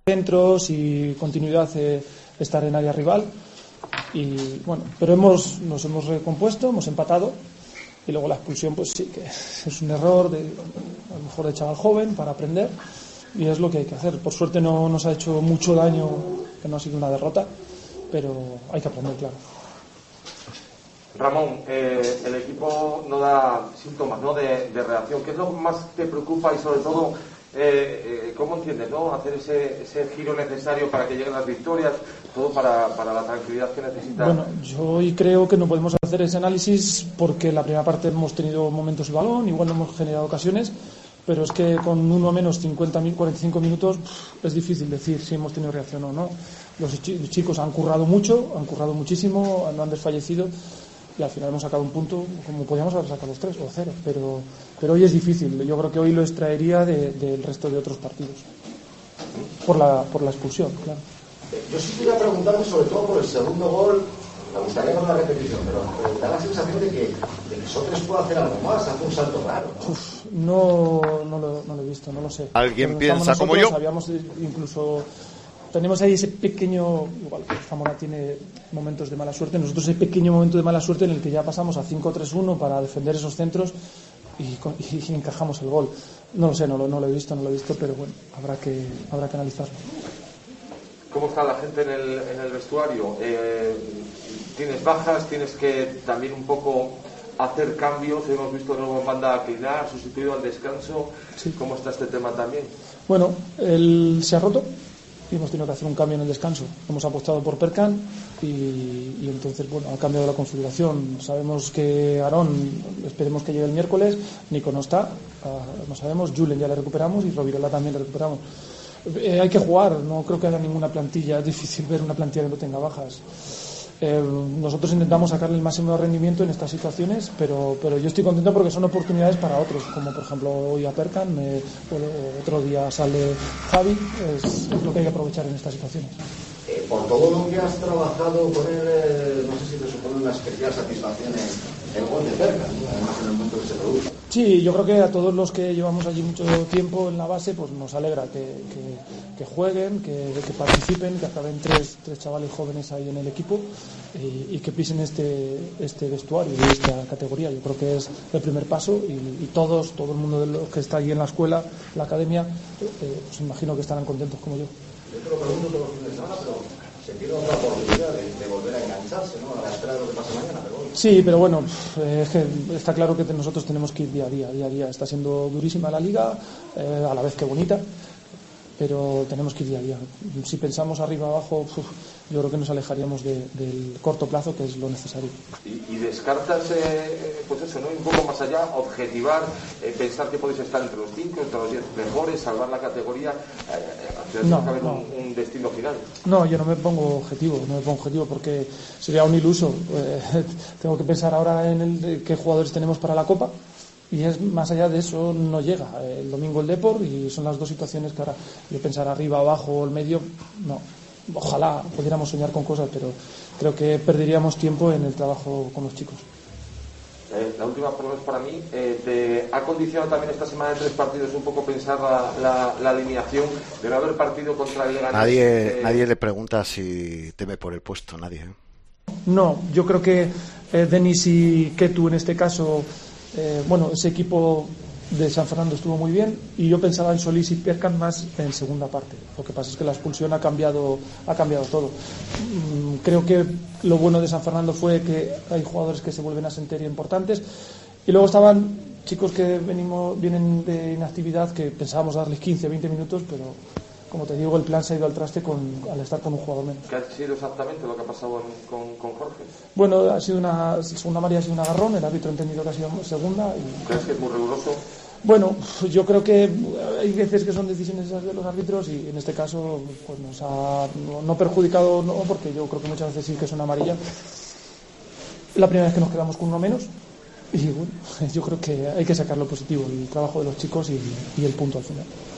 centros y continuidad, estar en área rival. Y bueno, pero nos hemos recompuesto, hemos empatado. Y luego la expulsión, pues sí, que es un error a lo mejor de chaval joven para aprender, y es lo que hay que hacer. Por suerte no nos ha hecho mucho daño, que no ha sido una derrota, pero hay que aprender, claro. Ramón, el equipo no da síntomas, ¿no?, de reacción. ¿Qué es lo que más te preocupa y sobre todo cómo entiendes, ¿no?, hacer ese giro necesario para que lleguen las victorias, todo para la tranquilidad que necesita? Bueno, yo hoy creo que no podemos hacer ese análisis porque la primera parte hemos tenido momentos de balón, igual no hemos generado ocasiones, pero es que con uno menos 45 minutos es difícil decir si hemos tenido reacción o no. Los chicos han currado mucho, han currado muchísimo, no han desfallecido, y al final hemos sacado un punto como podíamos haber sacado los 3 o 0, pero hoy es difícil. Yo creo que hoy lo extraería del resto de otros partidos por la expulsión, claro. Yo sí quería preguntarme sobre todo por el segundo gol. Me gustaría ver la repetición, pero da la sensación de que Sócrates puede hacer algo más, hace un salto raro, ¿no? No lo he visto, no lo sé. ¿Alguien piensa como yo? Incluso tenemos ahí ese pequeño, igual que Zamora tiene momentos de mala suerte, nosotros ese pequeño momento de mala suerte en el que ya pasamos a 5-3-1 para defender esos centros y encajamos el gol. No lo sé, no lo he visto, pero bueno, habrá que analizarlo. ¿Cómo está la gente en el vestuario? ¿Tienes bajas? ¿Tienes que también un poco hacer cambios? Hemos visto de nuevo Banda a Clinar, sustituido al descanso. Sí. ¿Cómo está este tema también? Bueno, él se ha roto y hemos tenido que hacer un cambio en el descanso. Hemos apostado por Perkan y entonces, bueno, ha cambiado la configuración. Sabemos que Aarón, esperemos que llegue el miércoles. Nico no está, no sabemos. Julen ya le recuperamos y Rovirola también le recuperamos. Hay que jugar, no creo que haya ninguna plantilla. Es difícil ver una plantilla que no tenga bajas. Nosotros intentamos sacarle el máximo rendimiento en estas situaciones, pero yo estoy contento porque son oportunidades para otros, como por ejemplo hoy a Perkan, otro día sale Javi. Es lo que hay que aprovechar en estas situaciones. Por todo lo que has trabajado con él, no sé si te supone una especial satisfacción el gol de Perkan, además en el momento que se produce. Sí, yo creo que a todos los que llevamos allí mucho tiempo en la base, pues nos alegra que jueguen, que participen, que acaben tres chavales jóvenes ahí en el equipo y que pisen este vestuario y esta categoría. Yo creo que es el primer paso y todo el mundo de los que está allí en la escuela, la academia, pues imagino que estarán contentos como yo. Yo te lo pregunto todos los fines de semana, pero se tiene otra oportunidad de volver a engancharse, ¿no?, a la espera de lo que pasa mañana. Pero bueno. Sí, pero bueno, es que está claro que nosotros tenemos que ir día a día. Está siendo durísima la liga, a la vez que bonita, pero tenemos que ir día a día. Si pensamos arriba abajo, yo creo que nos alejaríamos del corto plazo, que es lo necesario. ¿Y descartas, pues eso, ¿no?, un poco más allá, objetivar, pensar que podéis estar entre los 5, entre los 10 mejores, salvar la categoría, no, haber no. un destino final? No, yo no me pongo objetivo porque sería un iluso. Tengo que pensar ahora en qué jugadores tenemos para la Copa. Y es más allá de eso, no llega. El domingo el Depor y son las dos situaciones que ahora yo pensar arriba, abajo, el medio, no. Ojalá pudiéramos soñar con cosas, pero creo que perderíamos tiempo en el trabajo con los chicos. La última, por lo menos para mí, ¿te ha condicionado también esta semana de 3 partidos un poco pensar la alineación de no haber partido contra el Leganés? Nadie le pregunta si teme por el puesto, nadie. No, yo creo que Denis y Ketu en este caso, ese equipo de San Fernando estuvo muy bien y yo pensaba en Solís y Perkan más en segunda parte. Lo que pasa es que la expulsión ha cambiado todo. Creo que lo bueno de San Fernando fue que hay jugadores que se vuelven a sentir importantes y luego estaban chicos que vienen de inactividad que pensábamos darles 15-20 minutos, pero como te digo, el plan se ha ido al traste al estar con un jugador menos. ¿Qué ha sido exactamente lo que ha pasado con Jorge? Bueno, ha sido segunda amarilla, ha sido un agarrón, el árbitro ha entendido que ha sido segunda. ¿Crees que es muy riguroso? Bueno, yo creo que hay veces que son decisiones de los árbitros y en este caso pues nos ha no perjudicado, no, porque yo creo que muchas veces sí que son amarilla. La primera vez que nos quedamos con uno menos y bueno, yo creo que hay que sacar lo positivo, el trabajo de los chicos y el punto al final.